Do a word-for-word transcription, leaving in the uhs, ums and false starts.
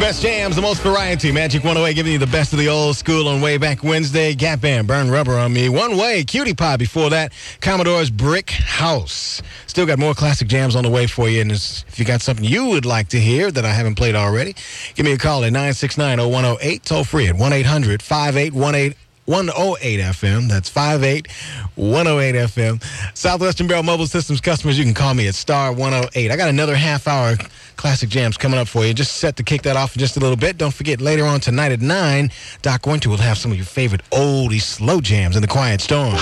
best jams, the most variety. Magic one oh eight giving you the best of the old school on Way Back Wednesday. Gap Band, Burn Rubber on Me. One Way, Cutie Pie before that. Commodore's Brick House. Still got more classic jams on the way for you. And if you got something you would like to hear that I haven't played already, give me a call at nine six nine, oh one oh eight. Toll free at one eight hundred, five eight one eight. one oh eight F M. That's five eight one oh eight F M. Southwestern Bell Mobile Systems customers, you can call me at star one oh eight. I got another half hour classic jams coming up for you. Just set to kick that off in just a little bit. Don't forget, later on tonight at nine, Doc Winter will have some of your favorite oldie slow jams in the Quiet Storm.